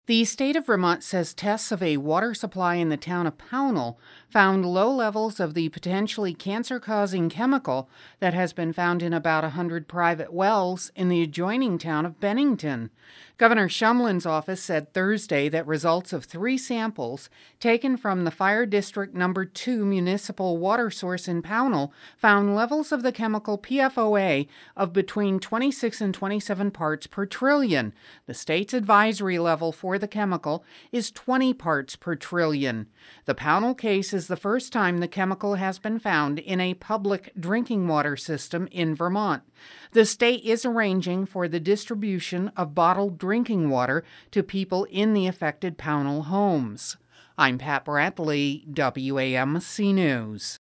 The state of Vermont says tests of a water supply in the town of Pownell found low levels of the potentially cancer-causing chemical that has been found in about 100 private wells in the adjoining town of Bennington. Governor Shumlin's office said Thursday that results of 3 samples taken from the Fire District No. 2 municipal water source in Pownell found levels of the chemical PFOA of between 26 and 27 parts per trillion. The state's advisory level for the chemical is 20 parts per trillion. The Pownell case is the first time the chemical has been found in a public drinking water system in Vermont. The state is arranging for the distribution of bottled drinking water to people in the affected Pownell homes. I'm Pat Bradley, WAMC News.